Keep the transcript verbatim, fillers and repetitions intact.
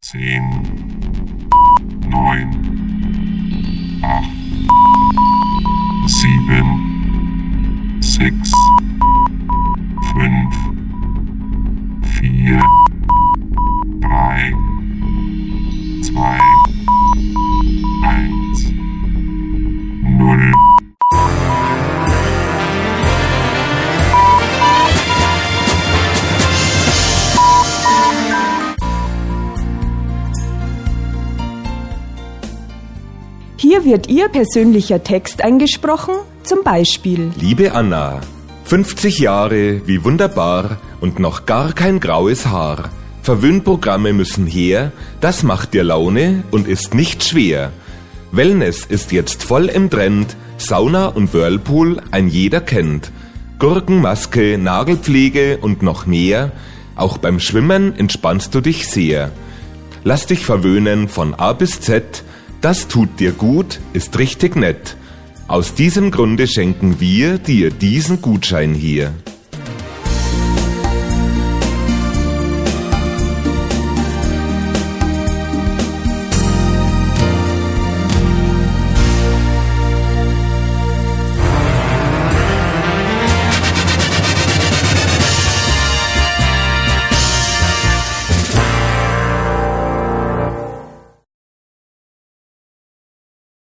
zehn, neun, acht, sieben, sechs, fünf, vier, drei, zwei, eins, null. Hier wird Ihr persönlicher Text eingesprochen, zum Beispiel: Liebe Anna, fünfzig Jahre, wie wunderbar und noch gar kein graues Haar. Verwöhnprogramme müssen her, das macht dir Laune und ist nicht schwer. Wellness ist jetzt voll im Trend, Sauna und Whirlpool ein jeder kennt. Gurkenmaske, Nagelpflege und noch mehr, auch beim Schwimmen entspannst du dich sehr. Lass dich verwöhnen von A bis Z, das tut dir gut, ist richtig nett. Aus diesem Grunde schenken wir dir diesen Gutschein hier.